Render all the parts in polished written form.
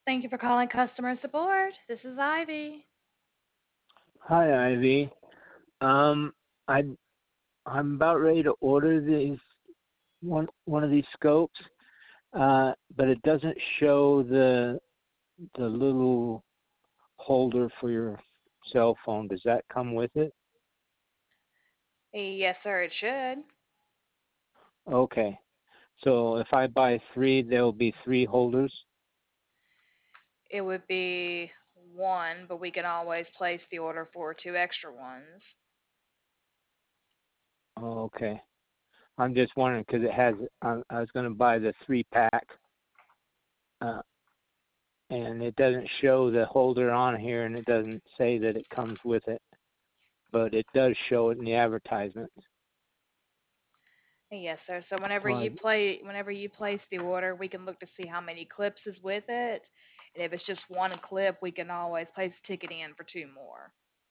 Thank you for calling customer support. This is Ivy. Hi, Ivy. Um, I I'm about ready to order these one of these scopes, but it doesn't show the little holder for your cell phone. Does that come with it? Yes, sir, it should. Okay. So if I buy three, there'll be three holders. It would be one, but we can always place the order for two extra ones. Oh, okay. I'm just wondering because it has. I was going to buy the three pack, uh, and it doesn't show the holder on here, and it doesn't say that it comes with it, but it does show it in the advertisement. Yes, sir. So whenever Well, you place the order, we can look to see how many clips is with it. And if it's just one clip, we can always place a ticket in for two more.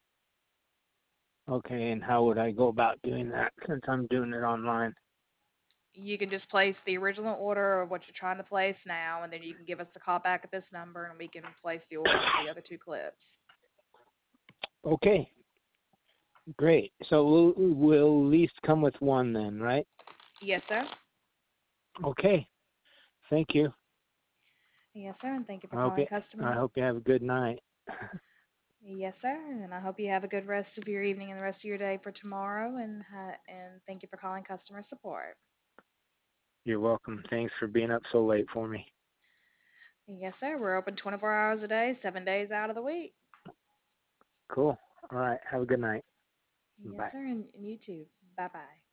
okay, and how would I go about doing that since I'm doing it online? You can just place the original order of what you're trying to place now, and then you can give us a call back at this number and we can place the order for the other two clips. Okay, great. So we'll at least come with one then, right? Yes, sir. Okay, thank you. Yes, sir. And thank you for I hope calling you I customer. hope you have a good night. Yes, sir. And I hope you have a good rest of your evening and the rest of your day for tomorrow. And thank you for calling customer support. You're welcome. Thanks for being up so late for me. Yes, sir. We're open 24 hours a day, 7 days out of the week. Cool. All right. Have a good night. Yes, Bye. sir. And you too. Bye bye.